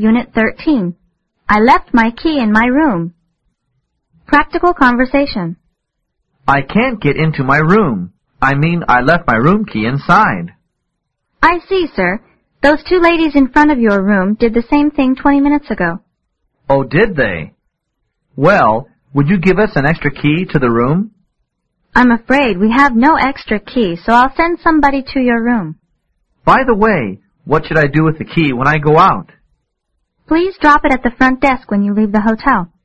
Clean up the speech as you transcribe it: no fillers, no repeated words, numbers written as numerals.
Unit 13. I left my key in my room. Practical conversation. I can't get into my room. I mean, I left my room key inside. I see, sir. Those two ladies in front of your room did the same thing 20 minutes ago. Oh, did they? Well, would you give us an extra key to the room? I'm afraid we have no extra key, so I'll send somebody to your room. By the way, what should I do with the key when I go out? Please drop it at the front desk when you leave the hotel.